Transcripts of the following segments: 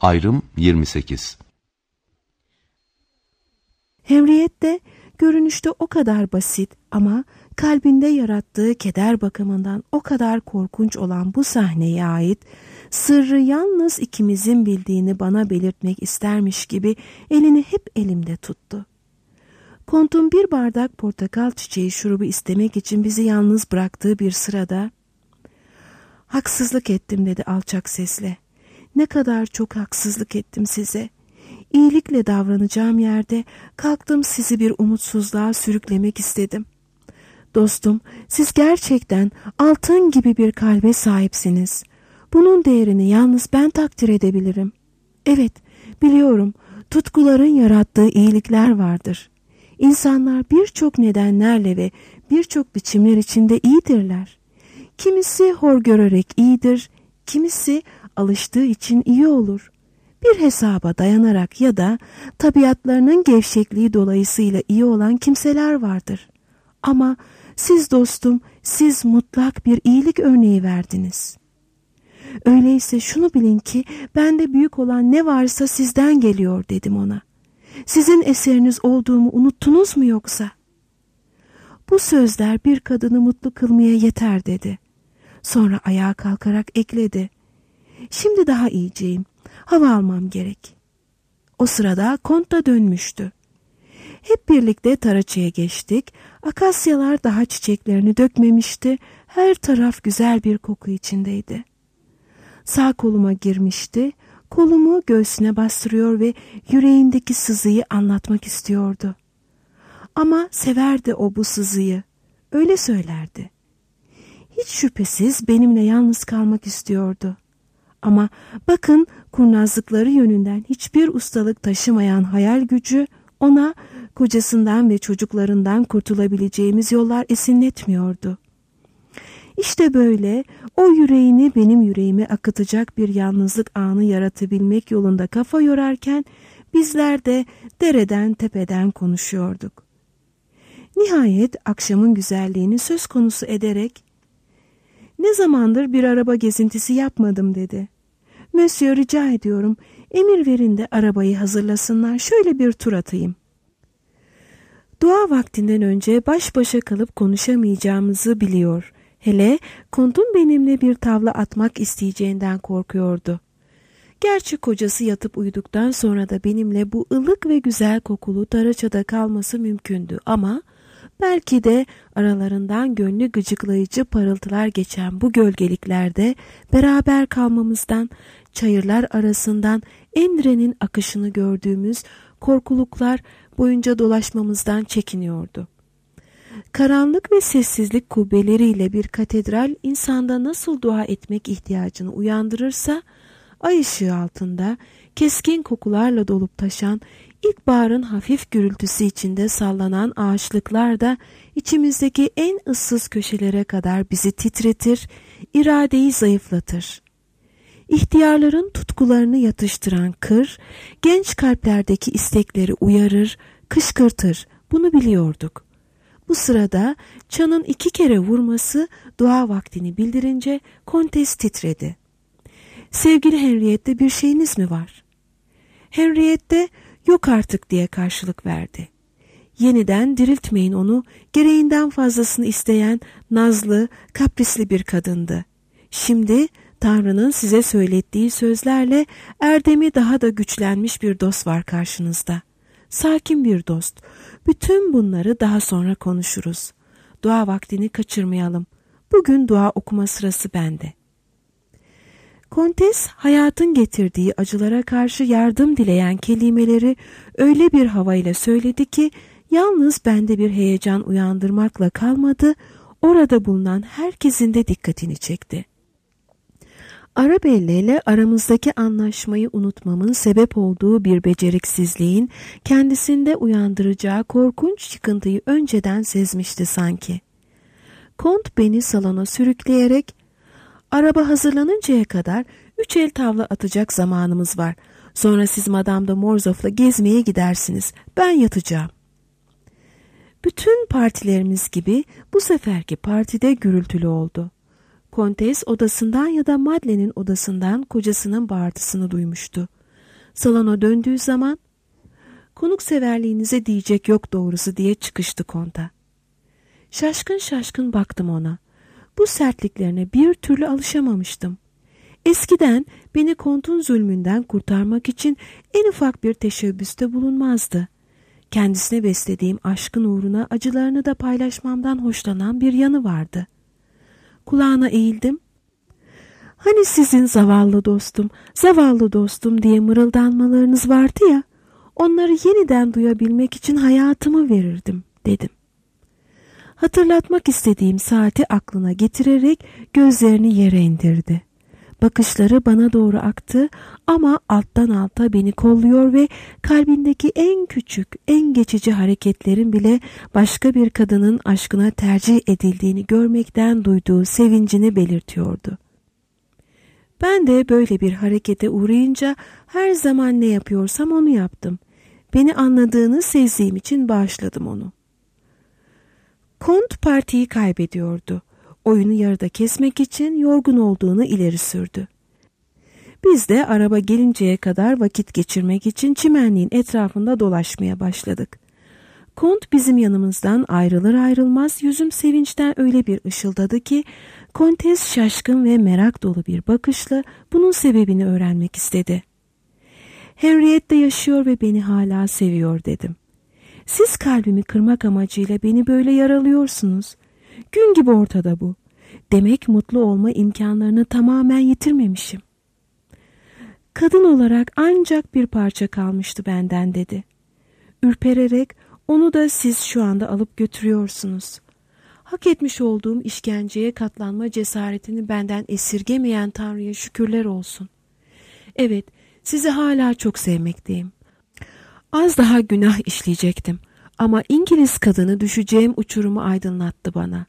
Ayrım 28. Henriette görünüşte o kadar basit ama kalbinde yarattığı keder bakımından o kadar korkunç olan bu sahneye ait sırrı yalnız ikimizin bildiğini bana belirtmek istermiş gibi elini hep elimde tuttu. Kont'un bir bardak portakal çiçeği şurubu istemek için bizi yalnız bıraktığı bir sırada "Haksızlık ettim," dedi alçak sesle. "Ne kadar çok haksızlık ettim size. İyilikle davranacağım yerde kalktım sizi bir umutsuzluğa sürüklemek istedim. Dostum, siz gerçekten altın gibi bir kalbe sahipsiniz. Bunun değerini yalnız ben takdir edebilirim. Evet, biliyorum, tutkuların yarattığı iyilikler vardır. İnsanlar birçok nedenlerle ve birçok biçimler içinde iyidirler. Kimisi hor görerek iyidir, kimisi alıştığı için iyi olur. Bir hesaba dayanarak ya da tabiatlarının gevşekliği dolayısıyla iyi olan kimseler vardır. Ama siz dostum, siz mutlak bir iyilik örneği verdiniz. Öyleyse şunu bilin ki bende büyük olan ne varsa sizden geliyor," dedim ona. "Sizin eseriniz olduğumu unuttunuz mu yoksa?" "Bu sözler bir kadını mutlu kılmaya yeter," dedi. Sonra ayağa kalkarak ekledi. "Şimdi daha iyiceyim. Hava almam gerek." O sırada Kont da dönmüştü. Hep birlikte taraçaya geçtik. Akasyalar daha çiçeklerini dökmemişti. Her taraf güzel bir koku içindeydi. Sağ koluma girmişti. Kolumu göğsüne bastırıyor ve yüreğindeki sızıyı anlatmak istiyordu. Ama severdi o bu sızıyı. Öyle söylerdi. Hiç şüphesiz benimle yalnız kalmak istiyordu. Ama bakın, kurnazlıkları yönünden hiçbir ustalık taşımayan hayal gücü ona kocasından ve çocuklarından kurtulabileceğimiz yollar esinletmiyordu. İşte böyle o yüreğini benim yüreğime akıtacak bir yalnızlık anı yaratabilmek yolunda kafa yorarken bizler de dereden tepeden konuşuyorduk. Nihayet akşamın güzelliğini söz konusu ederek "Ne zamandır bir araba gezintisi yapmadım," dedi. "Monsieur, rica ediyorum, emir verin de arabayı hazırlasınlar, şöyle bir tur atayım." Dua vaktinden önce baş başa kalıp konuşamayacağımızı biliyor. Hele Kont'un benimle bir tavla atmak isteyeceğinden korkuyordu. Gerçi kocası yatıp uyuduktan sonra da benimle bu ılık ve güzel kokulu taraçada kalması mümkündü ama belki de aralarından gönlü gıcıklayıcı parıltılar geçen bu gölgeliklerde beraber kalmamızdan, çayırlar arasından Endre'nin akışını gördüğümüz korkuluklar boyunca dolaşmamızdan çekiniyordu. Karanlık ve sessizlik kubbeleriyle bir katedral insanda nasıl dua etmek ihtiyacını uyandırırsa, ay ışığı altında keskin kokularla dolup taşan ilkbaharın hafif gürültüsü içinde sallanan ağaçlıklar da içimizdeki en ıssız köşelere kadar bizi titretir, iradeyi zayıflatır. İhtiyarların tutkularını yatıştıran kır, genç kalplerdeki istekleri uyarır, kışkırtır. Bunu biliyorduk. Bu sırada çanın 2 kere vurması dua vaktini bildirince Kontes titredi. "Sevgili Henriette, bir şeyiniz mi var?" Henriette "Yok artık," diye karşılık verdi. Yeniden diriltmeyin onu, gereğinden fazlasını isteyen nazlı, kaprisli bir kadındı. Şimdi Tanrı'nın size söylettiği sözlerle erdemi daha da güçlenmiş bir dost var karşınızda. Sakin bir dost. Bütün bunları daha sonra konuşuruz. Dua vaktini kaçırmayalım. Bugün dua okuma sırası bende. Kontes hayatın getirdiği acılara karşı yardım dileyen kelimeleri öyle bir havayla söyledi ki yalnız bende bir heyecan uyandırmakla kalmadı, orada bulunan herkesin de dikkatini çekti. Arabella ile aramızdaki anlaşmayı unutmamın sebep olduğu bir beceriksizliğin kendisinde uyandıracağı korkunç çıkıntıyı önceden sezmişti sanki. Kont beni salona sürükleyerek "Araba hazırlanıncaya kadar 3 el tavla atacak zamanımız var. Sonra siz Madame de Morcerf'la gezmeye gidersiniz. Ben yatacağım." Bütün partilerimiz gibi bu seferki partide gürültülü oldu. Kontes odasından ya da Madeleine'in odasından kocasının bağırtısını duymuştu. Salona döndüğü zaman konukseverliğinize diyecek yok doğrusu diye çıkıştı konta. Şaşkın şaşkın baktım ona. Bu sertliklerine bir türlü alışamamıştım. Eskiden beni kontun zulmünden kurtarmak için en ufak bir teşebbüste bulunmazdı. Kendisine beslediğim aşkın uğruna acılarını da paylaşmamdan hoşlanan bir yanı vardı. Kulağına eğildim. Hani sizin zavallı dostum diye mırıldanmalarınız vardı ya, onları yeniden duyabilmek için hayatımı verirdim, dedim. Hatırlatmak istediğim saati aklına getirerek gözlerini yere indirdi. Bakışları bana doğru aktı ama alttan alta beni kolluyor ve kalbindeki en küçük, en geçici hareketlerin bile başka bir kadının aşkına tercih edildiğini görmekten duyduğu sevincini belirtiyordu. Ben de böyle bir harekete uğrayınca her zaman ne yapıyorsam onu yaptım. Beni anladığını sezdiğim için bağışladım onu. Kont partiyi kaybediyordu. Oyunu yarıda kesmek için yorgun olduğunu ileri sürdü. Biz de araba gelinceye kadar vakit geçirmek için çimenliğin etrafında dolaşmaya başladık. Kont bizim yanımızdan ayrılır ayrılmaz yüzüm sevinçten öyle bir ışıldadı ki Kontes şaşkın ve merak dolu bir bakışla bunun sebebini öğrenmek istedi. Henriette yaşıyor ve beni hala seviyor, dedim. Siz kalbimi kırmak amacıyla beni böyle yaralıyorsunuz. Gün gibi ortada bu. Demek mutlu olma imkanlarını tamamen yitirmemişim. Kadın olarak ancak bir parça kalmıştı benden, dedi. Ürpererek onu da siz şu anda alıp götürüyorsunuz. Hak etmiş olduğum işkenceye katlanma cesaretini benden esirgemeyen Tanrı'ya şükürler olsun. Evet, sizi hala çok sevmekteyim. Az daha günah işleyecektim ama İngiliz kadını düşeceğim uçurumu aydınlattı bana.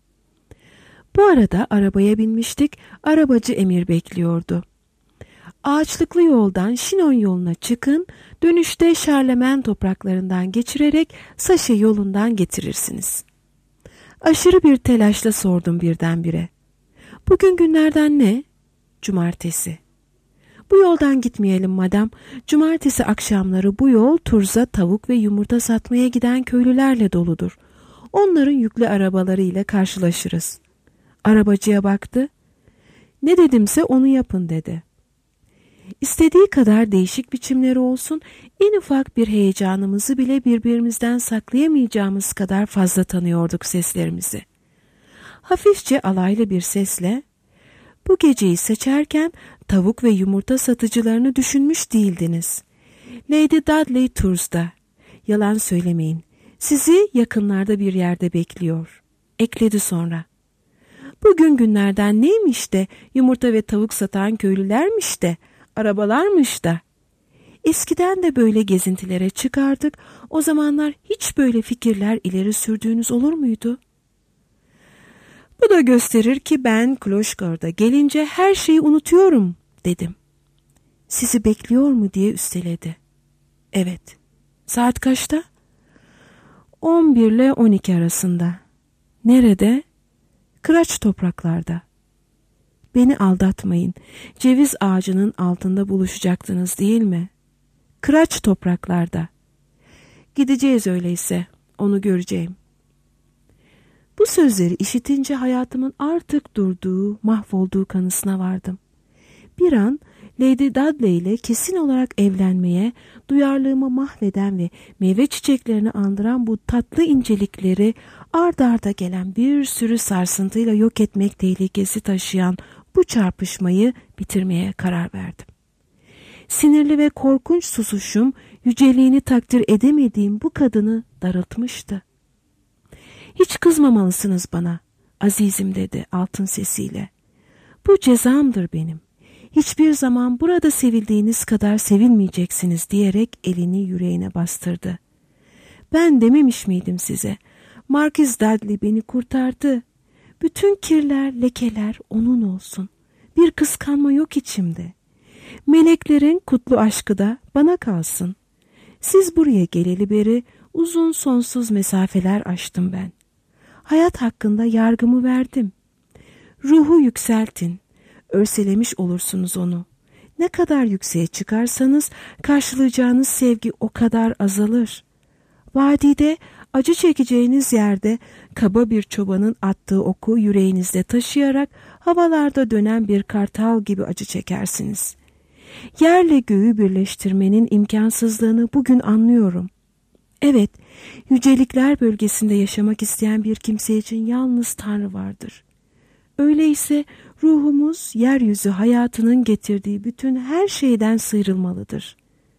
Bu arada arabaya binmiştik, arabacı emir bekliyordu. Ağaçlıklı yoldan Şinon yoluna çıkın, dönüşte Şarlemen topraklarından geçirerek Saşe yolundan getirirsiniz. Aşırı bir telaşla sordum birdenbire. Bugün günlerden ne? Cumartesi. Bu yoldan gitmeyelim madam. Cumartesi akşamları bu yol Turz'a tavuk ve yumurta satmaya giden köylülerle doludur. Onların yüklü arabalarıyla karşılaşırız. Arabacıya baktı. Ne dedimse onu yapın, dedi. İstediği kadar değişik biçimleri olsun, en ufak bir heyecanımızı bile birbirimizden saklayamayacağımız kadar fazla tanıyorduk seslerimizi. Hafifçe alaylı bir sesle, bu geceyi seçerken tavuk ve yumurta satıcılarını düşünmüş değildiniz. Lady Dudley Turz'da. Yalan söylemeyin. Sizi yakınlarda bir yerde bekliyor. Ekledi sonra. Bugün günlerden neymiş de yumurta ve tavuk satan köylülermiş de arabalarmış da. Eskiden de böyle gezintilere çıkardık. O zamanlar hiç böyle fikirler ileri sürdüğünüz olur muydu? Bu da gösterir ki ben Kloşgard'a gelince her şeyi unutuyorum, dedim. Sizi bekliyor mu diye üsteledi. Evet. Saat kaçta? 11 ile 12 arasında. Nerede? Kıraç topraklarda. Beni aldatmayın. Ceviz ağacının altında buluşacaktınız değil mi? Kıraç topraklarda. Gideceğiz öyleyse. Onu göreceğim. Bu sözleri işitince hayatımın artık durduğu, mahvolduğu kanısına vardım. Bir an Lady Dudley ile kesin olarak evlenmeye, duyarlılığımı mahveden ve meyve çiçeklerini andıran bu tatlı incelikleri ard arda gelen bir sürü sarsıntıyla yok etmek tehlikesi taşıyan bu çarpışmayı bitirmeye karar verdim. Sinirli ve korkunç susuşum, yüceliğini takdir edemediğim bu kadını darıltmıştı. Hiç kızmamalısınız bana, azizim, dedi altın sesiyle. Bu cezamdır benim. Hiçbir zaman burada sevildiğiniz kadar sevilmeyeceksiniz diyerek elini yüreğine bastırdı. Ben dememiş miydim size? Markiz Dudley beni kurtardı. Bütün kirler, lekeler onun olsun. Bir kıskanma yok içimde. Meleklerin kutlu aşkı da bana kalsın. Siz buraya geleli beri uzun sonsuz mesafeler aştım ben. Hayat hakkında yargımı verdim. Ruhu yükseltin. Örselemiş olursunuz onu. Ne kadar yükseğe çıkarsanız karşılayacağınız sevgi o kadar azalır. Vadide acı çekeceğiniz yerde kaba bir çobanın attığı oku yüreğinizde taşıyarak havalarda dönen bir kartal gibi acı çekersiniz. Yerle göğü birleştirmenin imkansızlığını bugün anlıyorum. Evet, yücelikler bölgesinde yaşamak isteyen bir kimse için yalnız Tanrı vardır. Öyleyse ruhumuz yeryüzü hayatının getirdiği bütün her şeyden sıyrılmalıdır.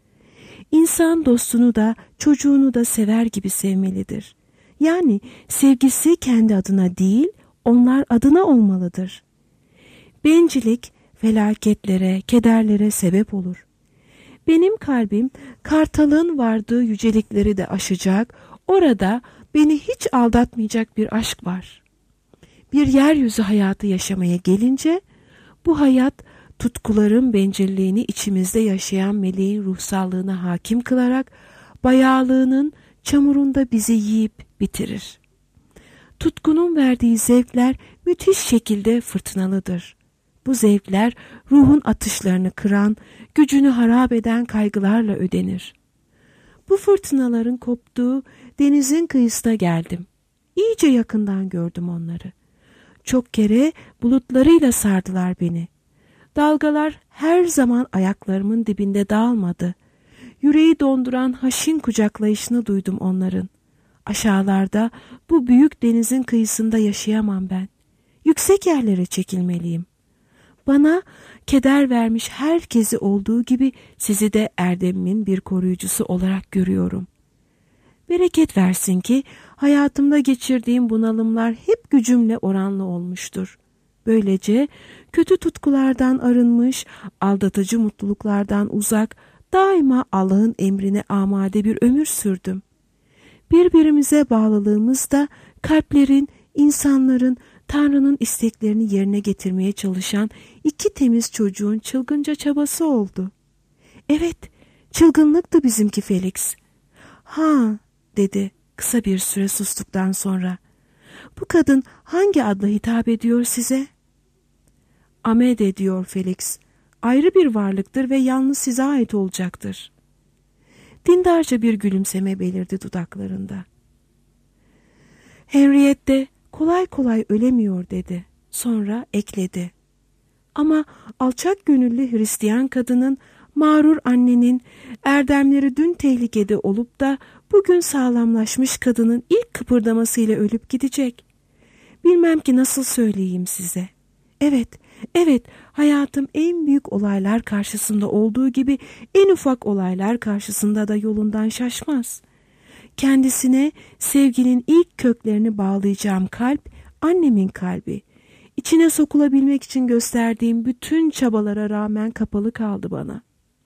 İnsan dostunu da çocuğunu da sever gibi sevmelidir. Yani sevgisi kendi adına değil, onlar adına olmalıdır. Bencillik felaketlere, kederlere sebep olur. Benim kalbim kartalın vardığı yücelikleri de aşacak, orada beni hiç aldatmayacak bir aşk var. Bir yeryüzü hayatı yaşamaya gelince, bu hayat tutkuların bencilliğini içimizde yaşayan meleğin ruhsallığına hakim kılarak bayağılığının çamurunda bizi yiyip bitirir. Tutkunun verdiği zevkler müthiş şekilde fırtınalıdır. Bu zevkler ruhun atışlarını kıran, gücünü harap eden kaygılarla ödenir. Bu fırtınaların koptuğu denizin kıyısına geldim. İyice yakından gördüm onları. Çok kere bulutlarıyla sardılar beni. Dalgalar her zaman ayaklarımın dibinde dağılmadı. Yüreği donduran haşin kucaklayışını duydum onların. Aşağılarda bu büyük denizin kıyısında yaşayamam ben. Yüksek yerlere çekilmeliyim. Bana keder vermiş herkesi olduğu gibi sizi de erdemimin bir koruyucusu olarak görüyorum. Bereket versin ki hayatımda geçirdiğim bunalımlar hep gücümle oranlı olmuştur. Böylece kötü tutkulardan arınmış, aldatıcı mutluluklardan uzak, daima Allah'ın emrine amade bir ömür sürdüm. Birbirimize bağlılığımız da kalplerin, insanların, Tanrı'nın isteklerini yerine getirmeye çalışan iki temiz çocuğun çılgınca çabası oldu. Evet, çılgınlıktı bizimki Felix. Ha, dedi kısa bir süre sustuktan sonra. Bu kadın hangi adla hitap ediyor size? Amede diyor Felix. Ayrı bir varlıktır ve yalnız size ait olacaktır. Dindarca bir gülümseme belirdi dudaklarında. Henriette kolay kolay ölemiyor dedi. Sonra ekledi. Ama alçak gönüllü Hristiyan kadının, mağrur annenin, erdemleri dün tehlikede olup da bugün sağlamlaşmış kadının ilk kıpırdamasıyla ölüp gidecek. Bilmem ki nasıl söyleyeyim size. Evet, hayatım en büyük olaylar karşısında olduğu gibi en ufak olaylar karşısında da yolundan şaşmaz. Kendisine sevginin ilk köklerini bağlayacağım kalp, annemin kalbi. İçine sokulabilmek için gösterdiğim bütün çabalara rağmen kapalı kaldı bana.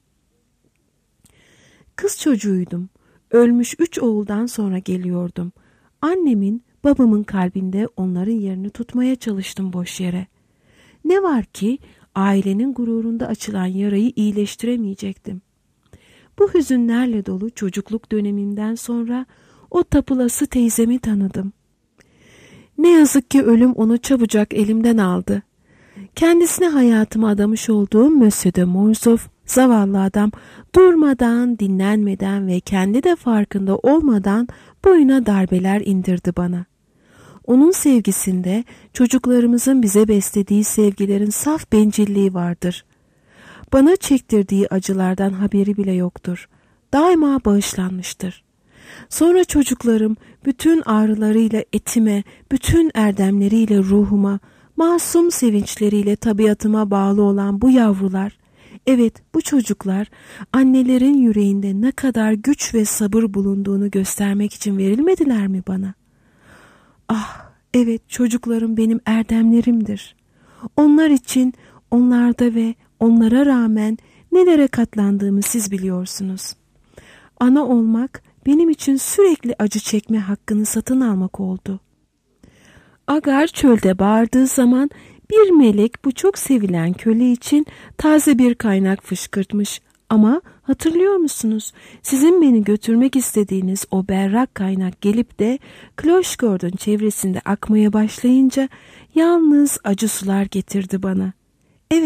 Kız çocuğuydum. Ölmüş 3 oğuldan sonra geliyordum. Annemin, babamın kalbinde onların yerini tutmaya çalıştım boş yere. Ne var ki ailenin gururunda açılan yarayı iyileştiremeyecektim. Bu hüzünlerle dolu çocukluk dönemimden sonra o tapılası teyzemi tanıdım. Ne yazık ki ölüm onu çabucak elimden aldı. Kendisine hayatımı adamış olduğum Monsieur de Morcerf, zavallı adam, durmadan, dinlenmeden ve kendi de farkında olmadan boyuna darbeler indirdi bana. Onun sevgisinde çocuklarımızın bize beslediği sevgilerin saf bencilliği vardır. Bana çektirdiği acılardan haberi bile yoktur. Daima bağışlanmıştır. Sonra çocuklarım bütün ağrılarıyla etime, bütün erdemleriyle ruhuma, masum sevinçleriyle tabiatıma bağlı olan bu yavrular, evet bu çocuklar annelerin yüreğinde ne kadar güç ve sabır bulunduğunu göstermek için verilmediler mi bana? Ah, evet çocuklarım benim erdemlerimdir. Onlar için, onlarda ve onlara rağmen nelere katlandığımı siz biliyorsunuz. Ana olmak benim için sürekli acı çekme hakkını satın almak oldu. Agar çölde bağırdığı zaman bir melek bu çok sevilen köle için taze bir kaynak fışkırtmış. Ama hatırlıyor musunuz? Sizin beni götürmek istediğiniz o berrak kaynak gelip de Kloşgord'un çevresinde akmaya başlayınca yalnız acı sular getirdi bana. Evet,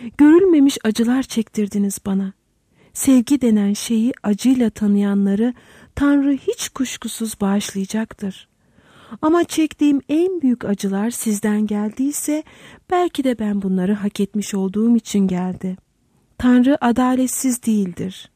Görülmemiş acılar çektirdiniz bana. Sevgi denen şeyi acıyla tanıyanları Tanrı hiç kuşkusuz bağışlayacaktır. Ama çektiğim en büyük acılar sizden geldiyse belki de ben bunları hak etmiş olduğum için geldi. Tanrı adaletsiz değildir.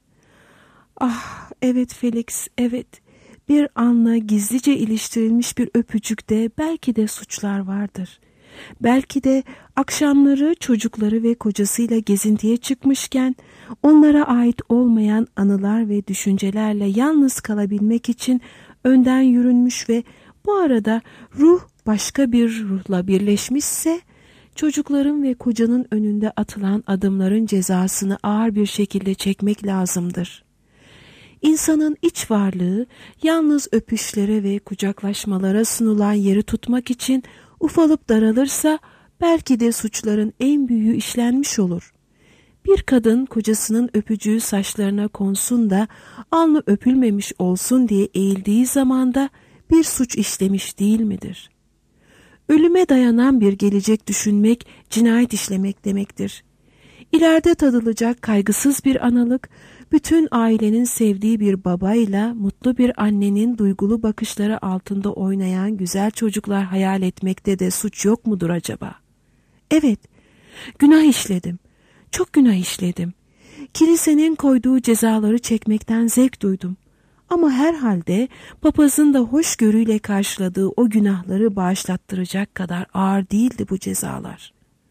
Ah, evet Felix, evet. Bir anla gizlice iliştirilmiş bir öpücükte belki de suçlar vardır. Belki de akşamları çocukları ve kocasıyla gezintiye çıkmışken onlara ait olmayan anılar ve düşüncelerle yalnız kalabilmek için önden yürünmüş ve bu arada ruh başka bir ruhla birleşmişse çocukların ve kocanın önünde atılan adımların cezasını ağır bir şekilde çekmek lazımdır. İnsanın iç varlığı yalnız öpüşlere ve kucaklaşmalara sunulan yeri tutmak için ufalıp daralırsa belki de suçların en büyüğü işlenmiş olur. Bir kadın kocasının öpücüğü saçlarına konsun da alnı öpülmemiş olsun diye eğildiği zamanda bir suç işlemiş değil midir? Ölüme dayanan bir gelecek düşünmek cinayet işlemek demektir. İleride tadılacak kaygısız bir analık, bütün ailenin sevdiği bir babayla mutlu bir annenin duygulu bakışları altında oynayan güzel çocuklar hayal etmekte de suç yok mudur acaba? Evet, günah işledim. Çok günah işledim. Kilisenin koyduğu cezaları çekmekten zevk duydum. Ama herhalde papazın da hoşgörüyle karşıladığı o günahları bağışlattıracak kadar ağır değildi bu cezalar.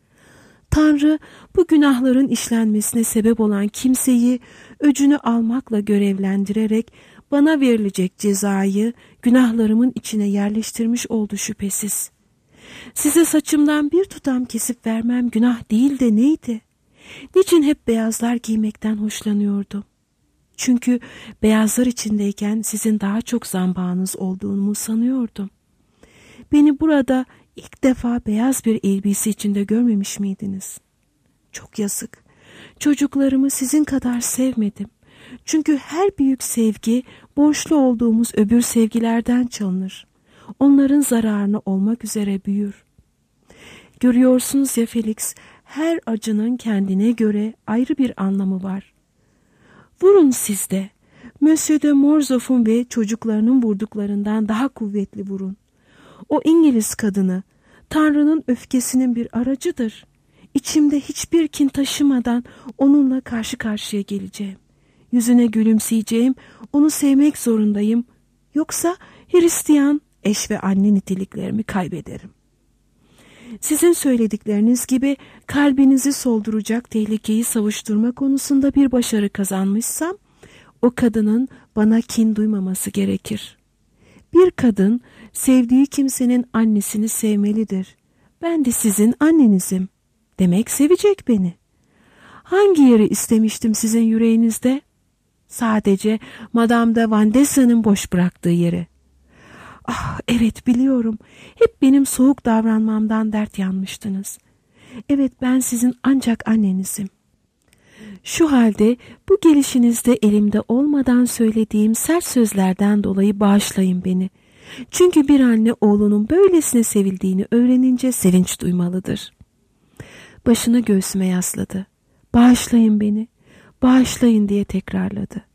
Tanrı bu günahların işlenmesine sebep olan kimseyi öcünü almakla görevlendirerek bana verilecek cezayı günahlarımın içine yerleştirmiş oldu şüphesiz. Size saçımdan bir tutam kesip vermem günah değil de neydi? Niçin hep beyazlar giymekten hoşlanıyordum? Çünkü beyazlar içindeyken sizin daha çok zambağınız olduğumu sanıyordum. Beni burada ilk defa beyaz bir elbise içinde görmemiş miydiniz? Çok yazık. Çocuklarımı sizin kadar sevmedim. Çünkü her büyük sevgi borçlu olduğumuz öbür sevgilerden çalınır. Onların zararına olmak üzere büyür. Görüyorsunuz ya Felix, her acının kendine göre ayrı bir anlamı var. Vurun siz de. Monsieur de Morzoff'un ve çocuklarının vurduklarından daha kuvvetli vurun. O İngiliz kadını, Tanrı'nın öfkesinin bir aracıdır. İçimde hiçbir kin taşımadan onunla karşı karşıya geleceğim. Yüzüne gülümseyeceğim, onu sevmek zorundayım. Yoksa Hristiyan, eş ve anne niteliklerimi kaybederim. Sizin söyledikleriniz gibi kalbinizi solduracak tehlikeyi savuşturma konusunda bir başarı kazanmışsam, o kadının bana kin duymaması gerekir. Bir kadın sevdiği kimsenin annesini sevmelidir. Ben de sizin annenizim. Demek sevecek beni. Hangi yeri istemiştim sizin yüreğinizde? Sadece Madame de Vandessa'nın boş bıraktığı yeri. Ah, evet biliyorum. Hep benim soğuk davranmamdan dert yanmıştınız. Evet, ben sizin ancak annenizim. Şu halde bu gelişinizde elimde olmadan söylediğim sert sözlerden dolayı bağışlayın beni. Çünkü bir anne oğlunun böylesine sevildiğini öğrenince sevinç duymalıdır. Başını göğsüme yasladı. Bağışlayın beni, bağışlayın diye tekrarladı.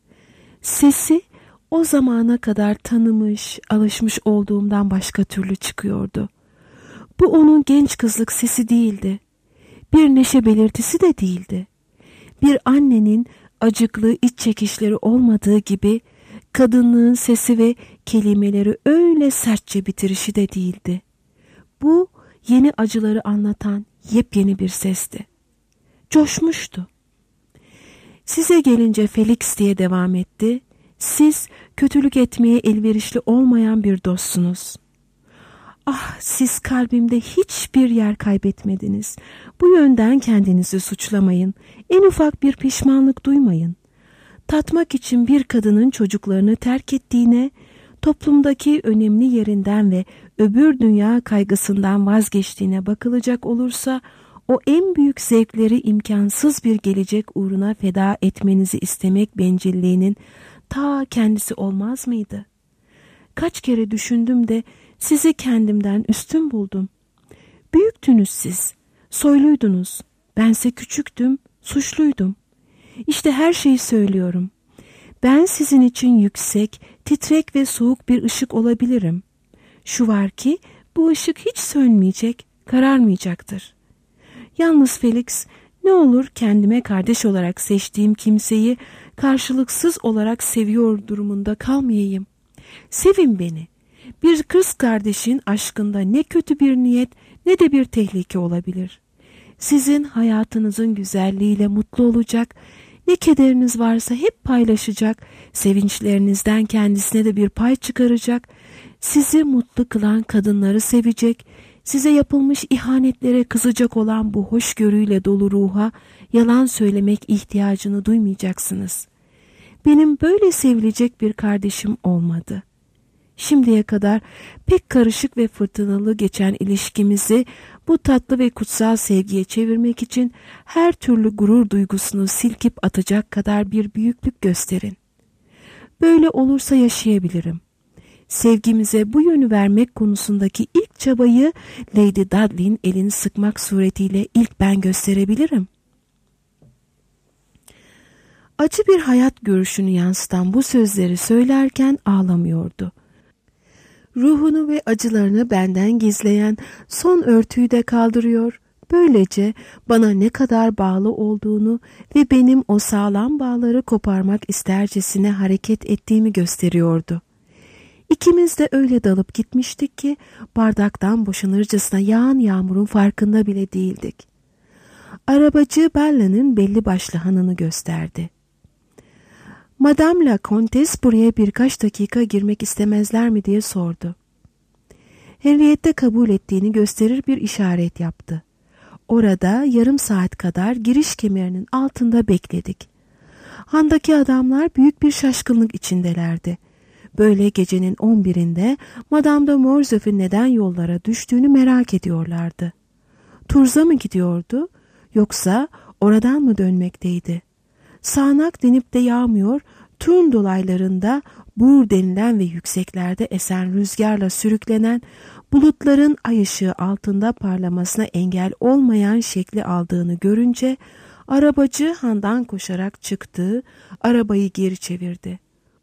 Sesi o zamana kadar tanımış, alışmış olduğumdan başka türlü çıkıyordu. Bu onun genç kızlık sesi değildi. Bir neşe belirtisi de değildi. Bir annenin acıklı iç çekişleri olmadığı gibi kadınlığın sesi ve kelimeleri öyle sertçe bitirişi de değildi. Bu yeni acıları anlatan yepyeni bir sesti. Coşmuştu. Size gelince Felix diye devam etti. Siz kötülük etmeye elverişli olmayan bir dostsunuz. Ah, siz kalbimde hiçbir yer kaybetmediniz. Bu yönden kendinizi suçlamayın. En ufak bir pişmanlık duymayın. Tatmak için bir kadının çocuklarını terk ettiğine, toplumdaki önemli yerinden ve öbür dünya kaygısından vazgeçtiğine bakılacak olursa, o en büyük zevkleri imkansız bir gelecek uğruna feda etmenizi istemek bencilliğinin ta kendisi olmaz mıydı? Kaç kere düşündüm de sizi kendimden üstün buldum. Büyüktünüz siz, soyluydunuz, Bense küçüktüm, suçluydum. İşte her şeyi söylüyorum. Ben sizin için yüksek, titrek ve soğuk bir ışık olabilirim. Şu var ki bu ışık hiç sönmeyecek, kararmayacaktır. Yalnız Felix, ne olur kendime kardeş olarak seçtiğim kimseyi karşılıksız olarak seviyor durumunda kalmayayım. Sevin beni. Bir kız kardeşin aşkında ne kötü bir niyet ne de bir tehlike olabilir. Sizin hayatınızın güzelliğiyle mutlu olacak, ne kederiniz varsa hep paylaşacak, sevinçlerinizden kendisine de bir pay çıkaracak, sizi mutlu kılan kadınları sevecek, size yapılmış ihanetlere kızacak olan bu hoşgörüyle dolu ruha yalan söylemek ihtiyacını duymayacaksınız. Benim böyle sevilecek bir kardeşim olmadı. Şimdiye kadar pek karışık ve fırtınalı geçen ilişkimizi bu tatlı ve kutsal sevgiye çevirmek için her türlü gurur duygusunu silkip atacak kadar bir büyüklük gösterin. Böyle olursa yaşayabilirim. Sevgimize bu yönü vermek konusundaki ilk çabayı Lady Dudley'in elini sıkmak suretiyle ilk ben gösterebilirim. Acı bir hayat görüşünü yansıtan bu sözleri söylerken ağlamıyordu. Ruhunu ve acılarını benden gizleyen son örtüyü de kaldırıyor, böylece bana ne kadar bağlı olduğunu ve benim o sağlam bağları koparmak istercesine hareket ettiğimi gösteriyordu. İkimiz de öyle dalıp gitmiştik ki bardaktan boşanırcasına yağan yağmurun farkında bile değildik. Arabacı Bella'nın belli başlı hanını gösterdi. Madame la Comtesse buraya birkaç dakika girmek istemezler mi diye sordu. Henriette kabul ettiğini gösterir bir işaret yaptı. Orada yarım saat kadar giriş kemerinin altında bekledik. Handaki adamlar büyük bir şaşkınlık içindelerdi. Böyle gecenin 11'inde Madame de Morcerf'in neden yollara düştüğünü merak ediyorlardı. Tour's'a mı gidiyordu yoksa oradan mı dönmekteydi? Sağanak denip de yağmıyor, Turn dolaylarında Bur denilen ve yükseklerde esen rüzgarla sürüklenen bulutların ay ışığı altında parlamasına engel olmayan şekli aldığını görünce arabacı handan koşarak çıktı, arabayı geri çevirdi.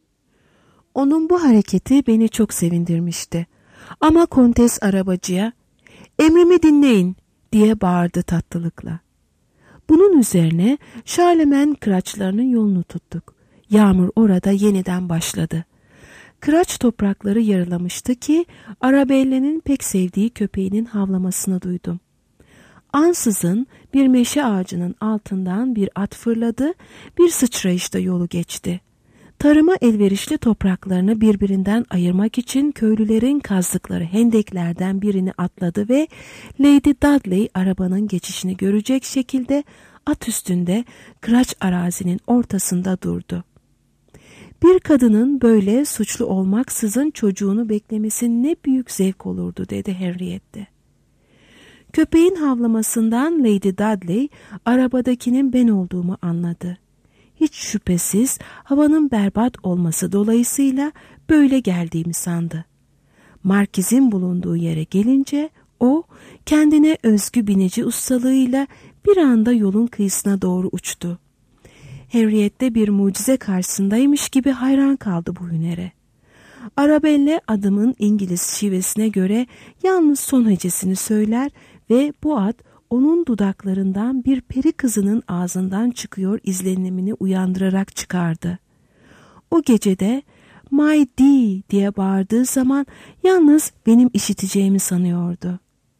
Onun bu hareketi beni çok sevindirmişti. Ama Kontes arabacıya "Emrimi dinleyin" diye bağırdı tatlılıkla. Bunun üzerine Şarlemen kıraçlarının yolunu tuttuk. Yağmur orada yeniden başladı. Kıraç toprakları yarılamıştı ki Arabella'nın pek sevdiği köpeğinin havlamasını duydum. Ansızın bir meşe ağacının altından bir at fırladı, bir sıçrayışta yolu geçti. Tarıma elverişli topraklarını birbirinden ayırmak için köylülerin kazdıkları hendeklerden birini atladı ve Lady Dudley arabanın geçişini görecek şekilde at üstünde kıraç arazinin ortasında durdu. Bir kadının böyle suçlu olmaksızın çocuğunu beklemesi ne büyük zevk olurdu dedi Henriette. Köpeğin havlamasından Lady Dudley arabadakinin ben olduğumu anladı. Hiç şüphesiz havanın berbat olması dolayısıyla böyle geldiğimi sandı. Markizin bulunduğu yere gelince o kendine özgü binici ustalığıyla bir anda yolun kıyısına doğru uçtu. Henriette bir mucize karşısındaymış gibi hayran kaldı bu hünere. Arabella adımın İngiliz şivesine göre yalnız son hecesini söyler ve bu ad onun dudaklarından bir peri kızının ağzından çıkıyor izlenimini uyandırarak çıkardı. O gecede "My Dee" diye bağırdığı zaman yalnız benim işiteceğimi sanıyordu.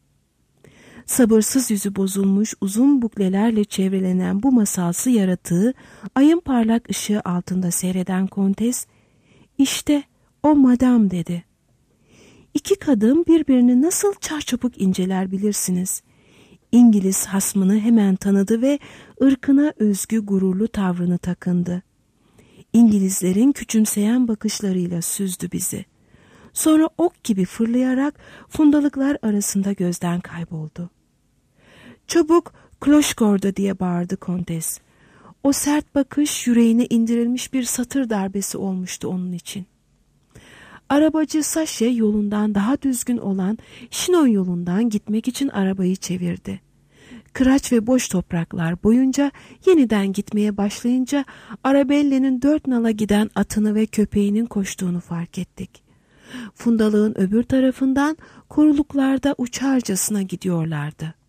Sabırsız yüzü bozulmuş uzun buklelerle çevrelenen bu masalsı yaratığı ayın parlak ışığı altında seyreden Kontes, "İşte o madam" dedi. İki kadın birbirini nasıl çarçabuk inceler bilirsiniz. İngiliz hasmını hemen tanıdı ve ırkına özgü gururlu tavrını takındı. İngilizlerin küçümseyen bakışlarıyla süzdü bizi. Sonra ok gibi fırlayarak fundalıklar arasında gözden kayboldu. "Çabuk Kloşkor'da" diye bağırdı Kontes. O sert bakış yüreğine indirilmiş bir satır darbesi olmuştu onun için. Arabacı Saşe yolundan daha düzgün olan Şinon yolundan gitmek için arabayı çevirdi. kıraç ve boş topraklar boyunca yeniden gitmeye başlayınca Arabella'nın 4 nala giden atını ve köpeğinin koştuğunu fark ettik. Fundalığın öbür tarafından koruluklarda uçarcasına gidiyorlardı.